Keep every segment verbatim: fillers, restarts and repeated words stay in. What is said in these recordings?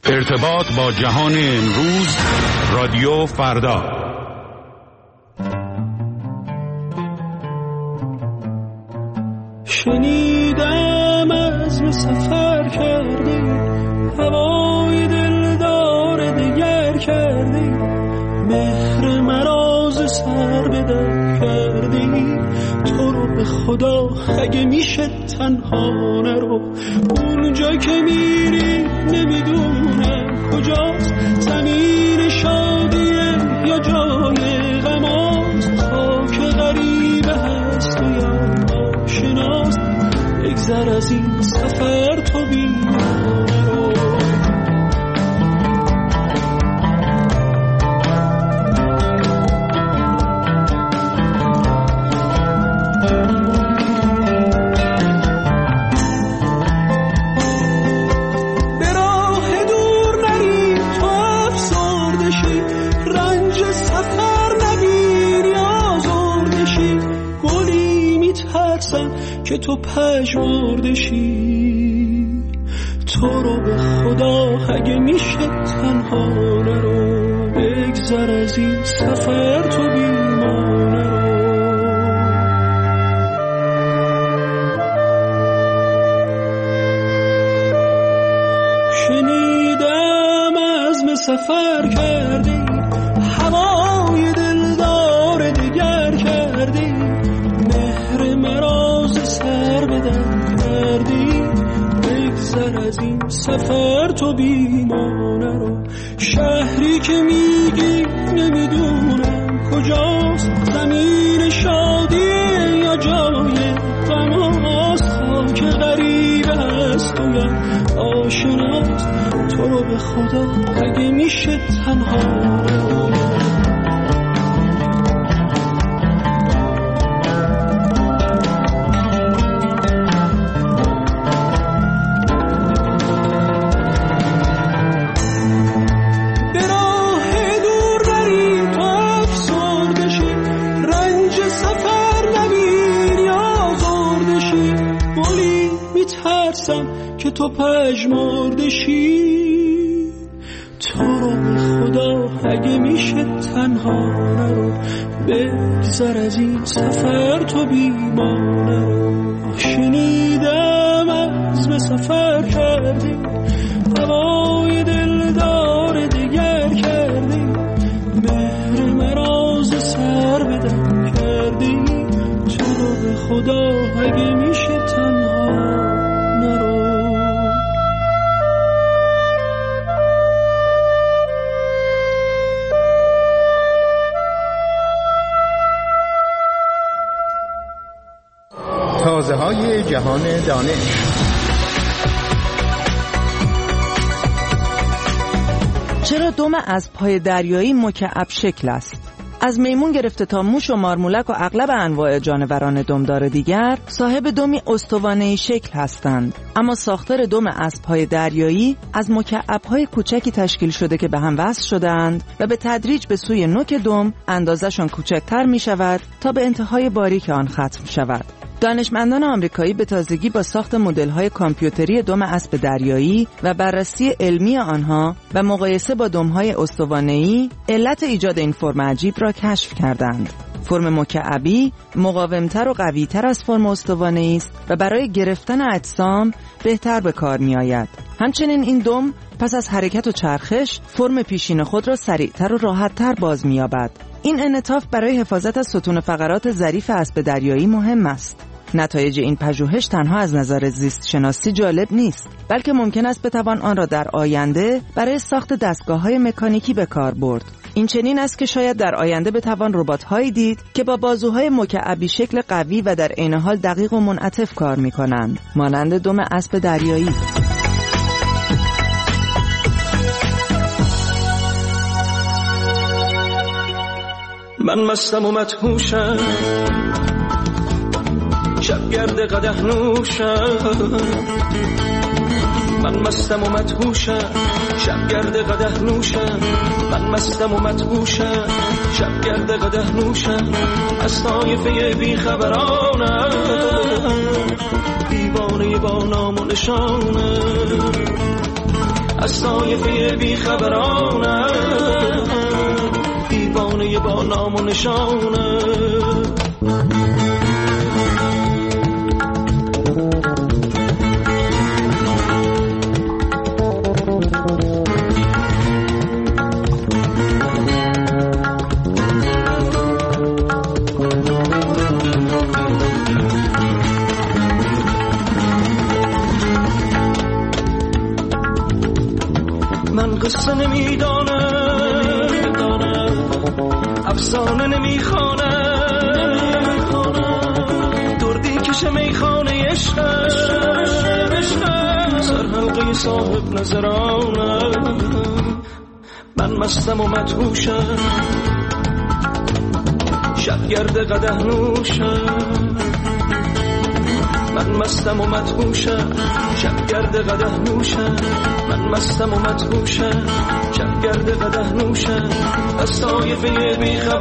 ارتباط با جهان امروز، رادیو فردا. شنیدم از می سفر کردی، هوای دلدار دگر کردی، مهر مراز سر به در کردی. تو رو به خدا اگه میشه تنها نرو، اونجا که میری نمیدونم کجاست، زمین شادیه یا جای غماست، خاک غریبه هست و یا آشناست. بگذر از این سفر تو بی‌معنی رو. که تو پژمرده شی، تو رو به خدا اگه میشه تنها نرو، بگذر از این سفر تو بی‌معنی رو. شنیدم عزم سفر کردی، هوای دلدار دگر کردی، مهر مرا سر بدن کردی. بگذر از این سفر تو بی‌معنی رو. شهری که میگی نمیدونم کجاست، زمین شادیه یا جای غماست، خاک غریبه هست و یا آشناست. تو رو به خدا اگه میشه تنها رو. که تو پژمرده شی، تو رو به خدا اگه میشه تنها نرو، بگذر از این سفر تو بی‌معنی رو. شنیدم عزم سفر کردی، هوای دلدار دگر کردی، مهر مراز سر بدن کردی. تو رو به خدا اگه میشه تنها نرو. تازه های جهان دانش. چرا دم اسب‌های دریایی مکعب شکل است؟ از میمون گرفته تا موش و مارمولک و اغلب انواع جانوران دمدار دیگر صاحب دمی استوانه‌ای شکل هستند، اما ساختار دم اسب‌های دریایی از مکعب‌های کوچکی تشکیل شده که به هم وصل شده‌اند و به تدریج به سوی نوک دم اندازه‌شان کوچکتر می‌شود تا به انتهای باریک آن ختم شود. دانشمندان آمریکایی به تازگی با ساخت مدل‌های کامپیوتری دم اسب دریایی و بررسی علمی آنها و مقایسه با دم‌های استوانه‌ای علت ایجاد این فرم عجیب را کشف کردند. فرم مکعبی مقاومتر و قوی‌تر از فرم استوانه‌ای است و برای گرفتن اجسام بهتر به کار می‌آید. همچنین این دم پس از حرکت و چرخش فرم پیشین خود را سریعتر و راحت‌تر باز می‌یابد. این انعطاف برای حفاظت از ستون فقرات ظریف اسب دریایی مهم است. نتایج این پژوهش تنها از نظر زیست شناسی جالب نیست، بلکه ممکن است بتوان آن را در آینده برای ساخت دستگاه‌های مکانیکی به کار برد. این چنین است که شاید در آینده بتوان ربات‌هایی دید که با بازوهای مکعبی شکل قوی و در عین حال دقیق و منعطف کار می‌کنند، مانند دم اسب دریایی. من مستم و مدهوشم، شبگرد قدح نوشم. من مستم و مدهوشم، شبگرد قدح نوشم. من مستم و مدهوشم، شبگرد قدح نوشم. از طایفه بیخبرانم، دیوانه با نام و نشانم. از طایفه بیخبرانه، دیوانه با نام و نشانه. من قصه نمیدانم، افسانه نمیخوانم، دردی کش میخانه عشقم، سرحلقه صاحب نظرانم. من مستم و مدهوشم، شبگرد قدح نوشم. من مستم و مدهوشم، شبگرد قدح نوشم. من مستم و مدهوشم، شبگرد قدح نوشم. از طایفه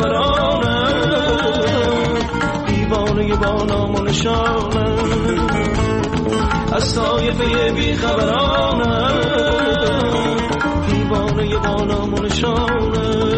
بیخبرانم، دیوانه با نام و نشانم. از طایفه بیخبرانم، دیوانه با نام و نشانم.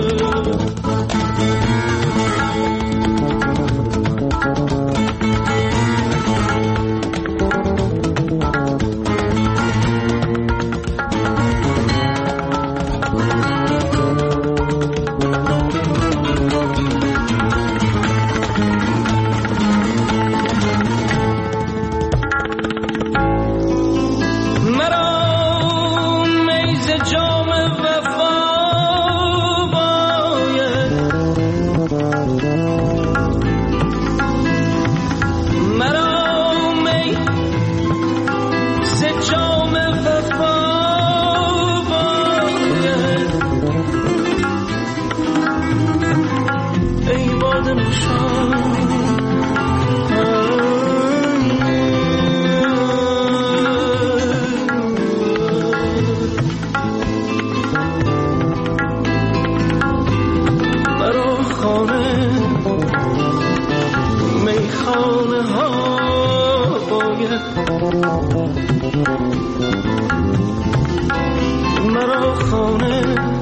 مرا خانه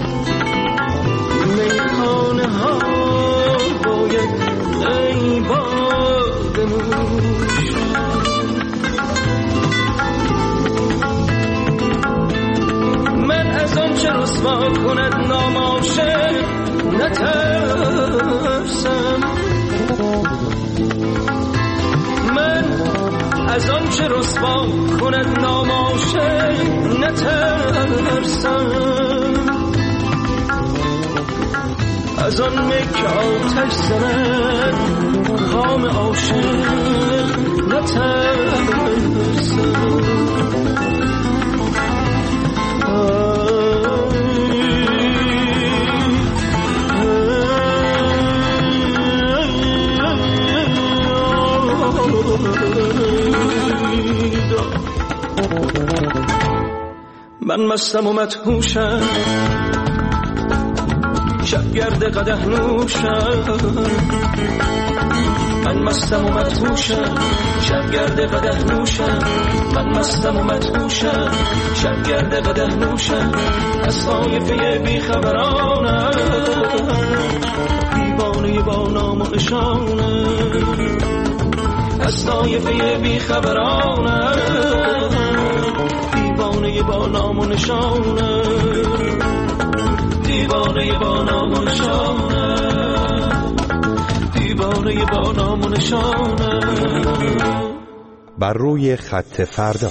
میخانه ها باید، ای باد نوش. من از آن چه رسوا کند نام عاشق نترسم. من از آن چه رسوا کند نام عاشق نترسم. از آن مکه آتش زند خام عاشق نترسم. من مستم و مدهوشم، شبگرد قدح نوشم. من مستم و مدهوشم، شبگرد قدح نوشم. من مستم و مدهوشم، شبگرد قدح نوشم. از طایفه بیخبرانم، دیوانه با نام و نشانم. از طایفه بیخبرانم، دیوانه با نام و نشانم. دیوانه با نام و نشانم. دیوانه با نام و نشانم. بر روی خط فردا.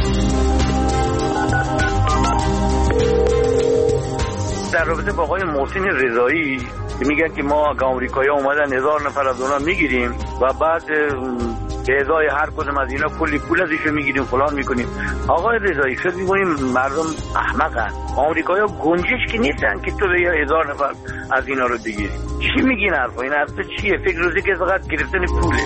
در رابطه با آقای محسن رضایی میگن که ما آمریکایی‌ها اومدن هزار نفر از اونها میگیریم و بعد به ازای هر کدوم از اینا کلی پول ازشون میگیریم فلان میکنیم. آقای رضایی شد میگونیم مردم احمقن، آمریکایی‌ها گنجش که نیستن که تو به هزار نفر از اینا رو بگیری. چی میگین حرفا؟ این حرفا چیه؟ فکر روزی که فقط گرفتن پوله.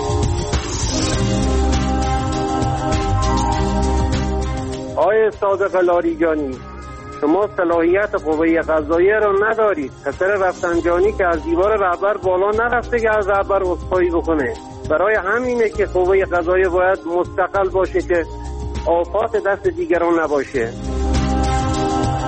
آقای صادق لاریجانی، شما صلاحیت قوه قضاییه را ندارید. پسر رفسنجانی که از دیوار رهبر بالا نرفته که از رهبر عذرخواهی بکنه. برای همینه که قوه قضاییه باید مستقل باشه که آفات دست دیگران نباشه.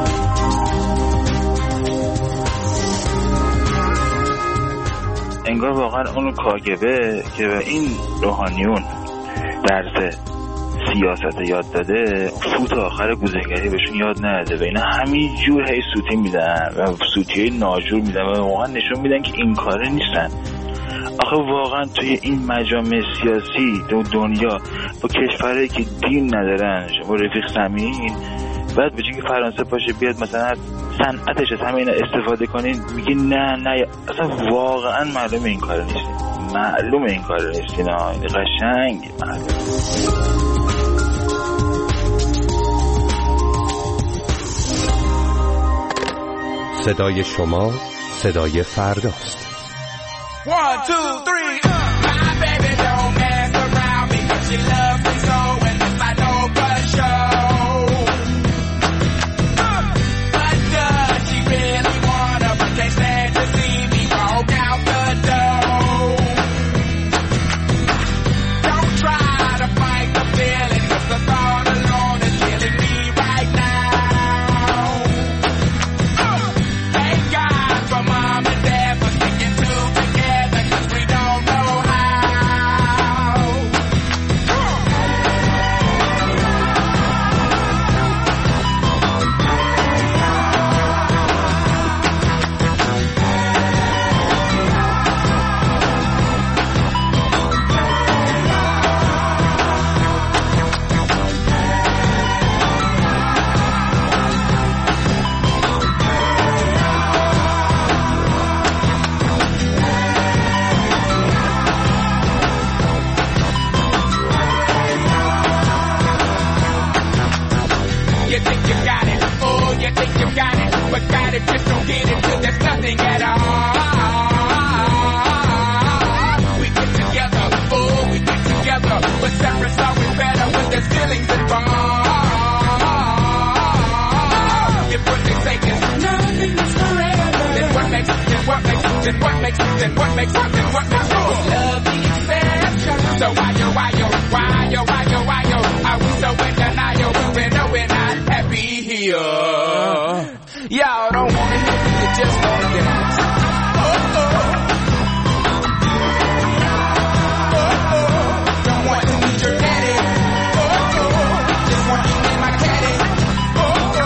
انگار واقعا اون کاگبه که به این روحانیون درس سیاست یاد داده، فوت آخر گوزنگری بهشون یاد نداده و اینا همین جور هی سوتی میدن و سوتی ناجور میدن و واقعا نشون میدن که این کاره نیستن. آخه واقعا توی این مجامع سیاسی تو دنیا با کشورهایی که دین ندارن، شما رفیق سمین بعد به جای که فرانسه پاشه بیاد مثلا صنعتش از همه اینا استفاده کنین، میگه نه نه اصلا واقعا معلومه این کار نیست، معلومه این کار نیست، نه این قشنگ معلومه. صدای شما صدای فرداست. One, two, three, uh. My baby don't mess around because she loves me so, and it's like no but show. Uh. But does she really wanna, but can't stand to see me walk out the door. Don't try to fight the feeling, 'cause the thought alone is killing me right now. Uh. Thank God for mom and dad for sticking together, 'cause we don't know how. You think you got it, oh, you think you got it, but got it, just don't get it, 'cause there's nothing at all. We get together, oh, we get together, but separate's always better when there's feelings involved. If what they say is nothing is forever, then what makes, then what makes, then what makes, then what makes, then what makes us love the exception? So why yo, why yo, why yo, why yo, why yo, are we so in denial when we know we're not happy here? Y'all don't wanna hear me, you just wanna dance. Oh, oh. Oh, oh. Don't want to meet your daddy. Oh, oh. Just want to eat in my caddy. Oh, oh.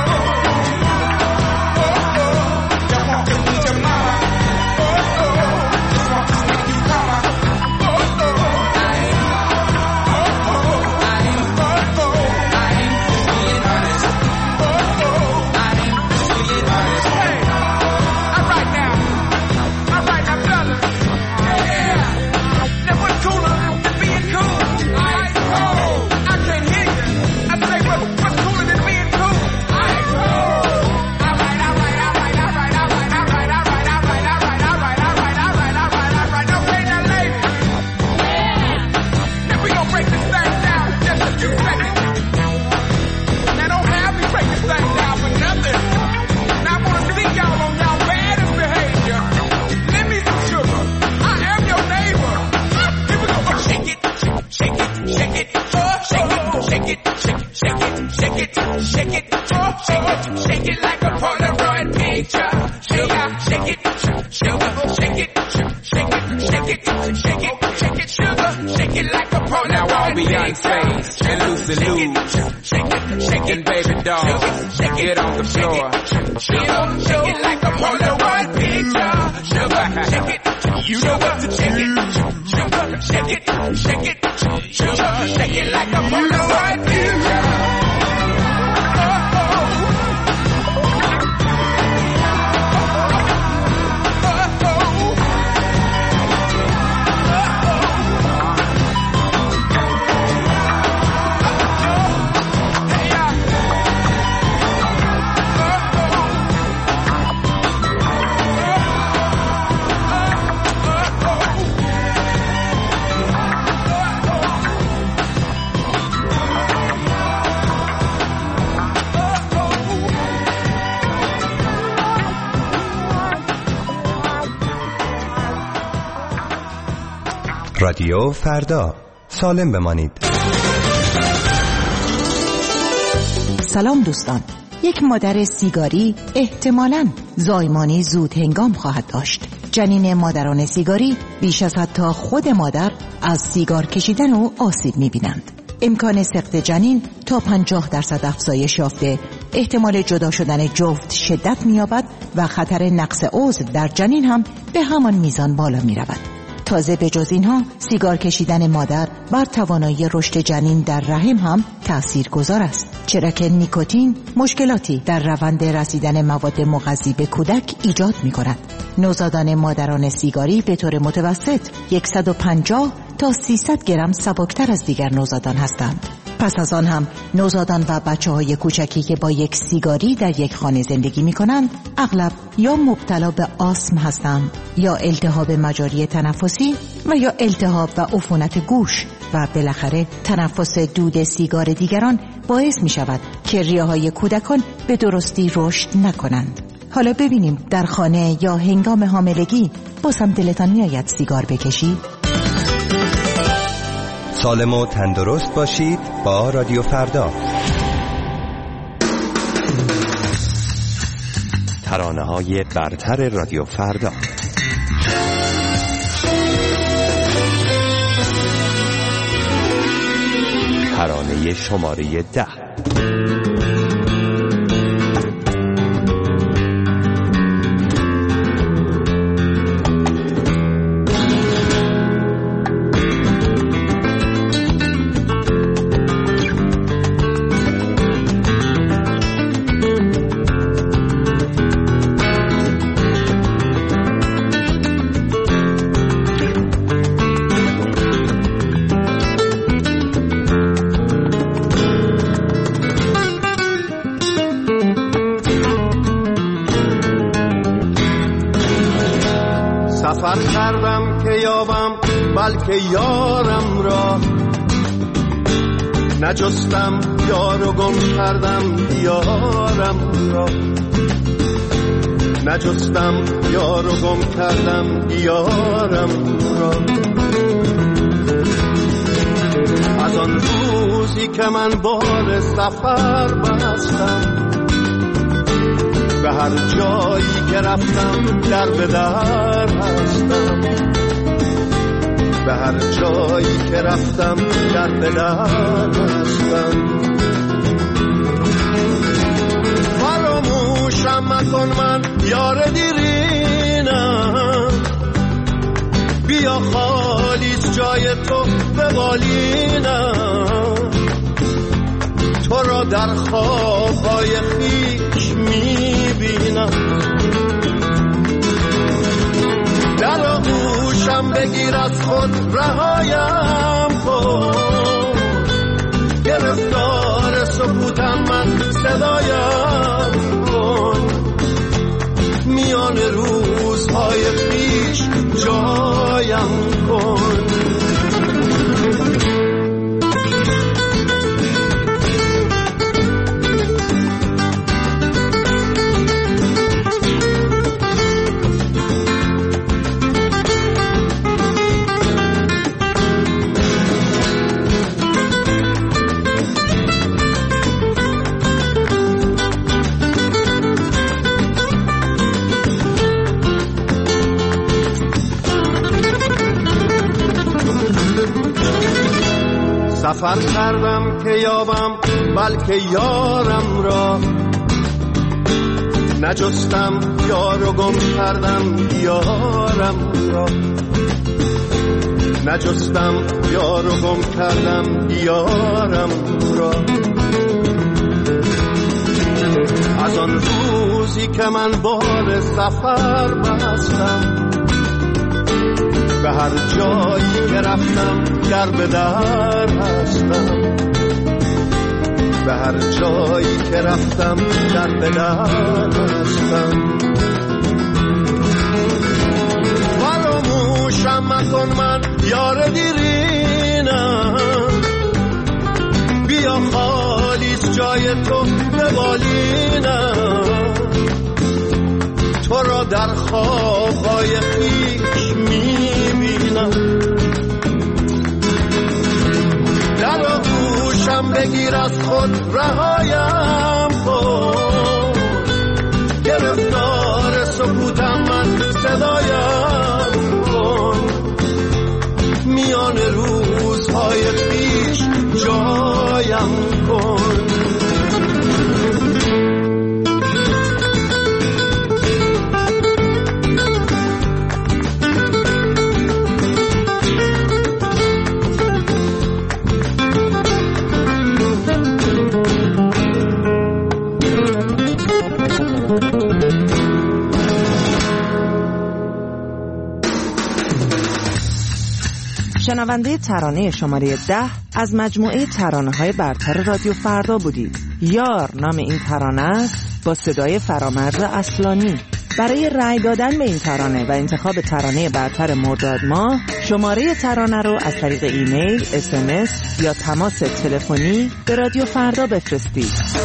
Oh, oh. Don't want to meet your mama. Oh, oh. Just want to sneak you mama. Oh, oh. I ain't. Oh, oh. I ain't. Oh, oh. I ain't just being honest. Oh, oh. I ain't just being honest. Hey, all right now. All right now, fellas. Yeah. Now what's cooler than being cool? I oh, I can't hear you. I say what, what's cooler than being cool? I oh. All right, all right, all right, all right, all right, all right, all right, all right, all right, all right, all right, all right, all right, all right. Okay, now, ladies. Yeah. Now we gonna break this thing down in just a few seconds. Now don't have me break this thing down for nothing. Now I wanna see y'all on y'all baddest behavior. Let me some sugar. I am your neighbor. Here we go. Shake it, shake it, shake it, oh, shake it, shake it, shake it, shake it, shake it, shake it, oh, shake it, shake it like a Polaroid picture. Sugar, shake it, sugar, shake it, shake it, shake it, shake it, shake it, sugar, shake it like a Polaroid picture. Now all Beyonce and Lucy Liu, shake it, shake it, baby doll, get on the floor. Sugar, shake it like a Polaroid picture. Sugar, shake it, you know what to shake it. Sugar, shake it, shake it, sugar, shake it like a Polaroid picture. Oh, oh. Oh, oh. Hey, uh. رادیو فردا، سالم بمانید. سلام دوستان. یک مادر سیگاری احتمالاً زایمانی زود هنگام خواهد داشت. جنین مادران سیگاری بیش از حتی خود مادر از سیگار کشیدن و آسیب می‌بینند. امکان سقط جنین تا پنجاه درصد افزایش یافته، احتمال جدا شدن جفت شدت می‌یابد و خطر نقص عضو در جنین هم به همان میزان بالا می‌رود. تازه به جز اینها سیگار کشیدن مادر بر توانایی رشد جنین در رحم هم تأثیر گذار است، چرا که نیکوتین مشکلاتی در روند رسیدن مواد مغذی به کودک ایجاد می‌کند. نوزادان مادران سیگاری به طور متوسط صد و پنجاه تا سیصد گرم سبکتر از دیگر نوزادان هستند. پس از آن هم نوزادان و بچه‌های کوچکی که با یک سیگاری در یک خانه زندگی می‌کنند اغلب یا مبتلا به آسم هستند یا التهاب مجاری تنفسی و یا التهاب و عفونت گوش و بالاخره تنفس دود سیگار دیگران باعث می‌شود که ریه‌های کودکان به درستی رشد نکنند. حالا ببینیم در خانه یا هنگام حاملگی بازم دلتان می‌آید سیگار بکشید؟ سالم و تندرست باشید با رادیو فردا. ترانه‌های برتر رادیو فردا. ترانه شماره ده. سفر کردم که یابم بلکه یارم را، نجستم یار و گم کردم دیارم را، نجستم یار و گم کردم دیارم را. از آن روزی که من بار سفر بستم، به هر جایی که رفتم در به در هستم، به هر جایی که رفتم در به در هستم. فراموشم مکن من یار دیرینم، بیا خالیست جای تو به بالینم، تو را در خوابهای خویش میبینم. در آغوشم بگیر از خود رهایم کن، گرفتار سکوتم من صدایم کن، میان روزهای خویش جایم کن. سفر کردم که یابم بلکه یارم را، نجستم یار و گم کردم یارم را، نجستم یار و گم کردم یارم را. از آن روزی که من بار سفر بستم، به هر جایی که رفتم در به در هستم، به هر جایی که رفتم در به در هستم. فراموشم مکن من یار دیرینم، بیا خالیست جای تو به بالینم، تو را در خوابهای خویش میبینم. در آغوشم بگیر از خود رهایم کن، گرفتار سکوتم من صدایم شنونده ترانه شماره ده از مجموعه ترانه‌های برتر رادیو فردا بودید. یار نام این ترانه است با صدای فرامرز اصلانی. برای رأی دادن به این ترانه و انتخاب ترانه برتر مرداد ماه شماره ترانه رو از طریق ایمیل، اس ام اس یا تماس تلفنی به رادیو فردا بفرستید.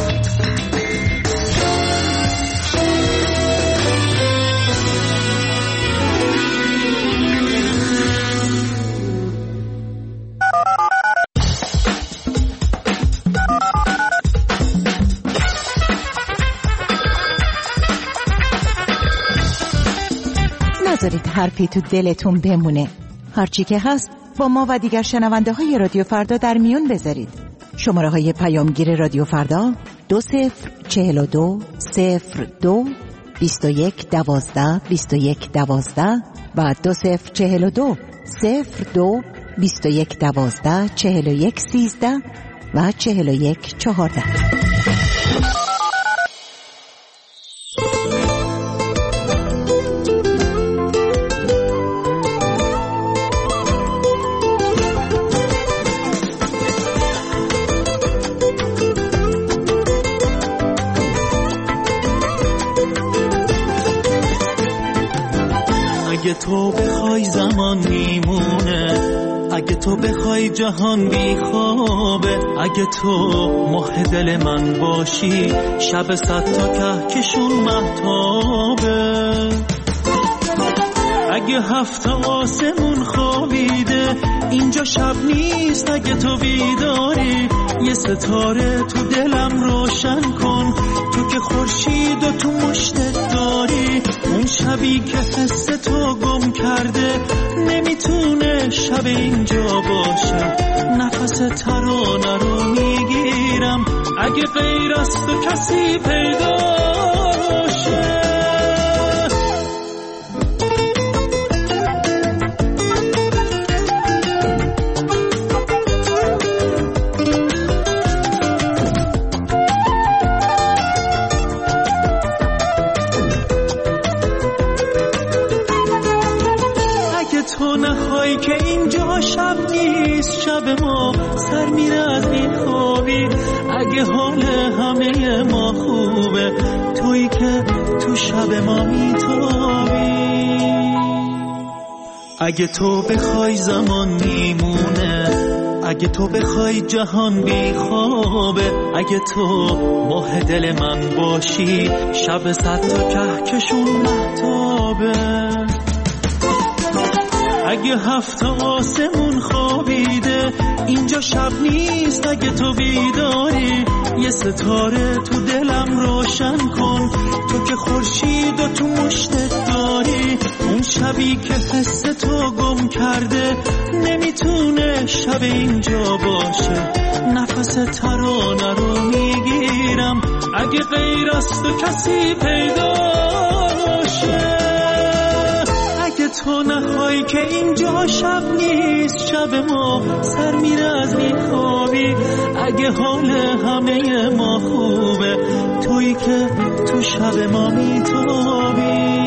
نذارید حرفی تو دلتون بمونه. هرچی که هست با ما و دیگر شنونده های رادیو فردا در میون بذارید. شماره های پیامگیر رادیو فردا دو صفر چهل و دو صفر دو بیست و یک دوازده بیست و یک دوازده و دو صفر چهل و دو صفر دو بیست و یک دوازده چهل و یک سیزده و چهل و یک چهارده. اگه تو بخوای زمان میمونه، اگه تو بخوای جهان بیخوابه، اگه تو ماه دل من باشی شب صد تا کهکشون مهتابه، اگه هفت آسمون خوابیده اینجا شب نیست، اگه تو بیداری یه ستاره تو دلم روشن کن، تو که خورشید و تو مشتت داری، اون شبی که حس تو گم کرده نمیتونه شب اینجا باشه، نفس ترانه رو میگیرم اگه غیر از تو کسی پیدا شه. تو نخوای که اینجا شب نیست، شب ما سر میره از این خوابی، اگه حال همه ما خوبه تویی که تو شب ما میتابی، اگه تو بخوای زمان میمونه، اگه تو بخوای جهان بیخوابه، اگه تو ماه دل من باشی شب صد تا کهکشون مهتابه، اگه هفت آسمون خوابیده اینجا شب نیست، اگه تو بیداری یه ستاره تو دلم روشن کن، تو که خورشید و تو مشتت داری، اون شبی که حس تو گم کرده نمیتونه شب اینجا باشه، نفس ترانه رو میگیرم اگه غیر از تو کسی پیدا شه، اگه تو نخوای که اینجا شب نیست، شب ما سر میره از میخوابی، اگه حال همه ما خوبه تویی که تو شب ما میتابی،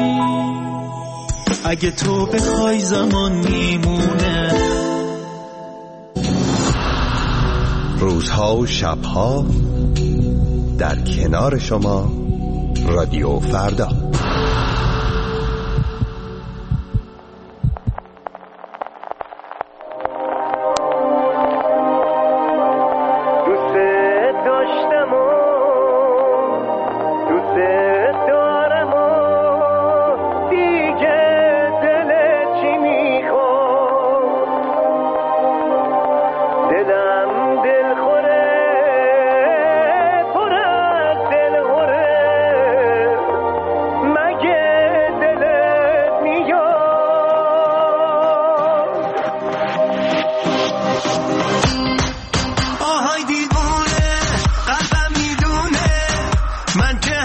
اگه تو بخوای زمان میمونه. روزها و شبها در کنار شما رادیو فردا. من که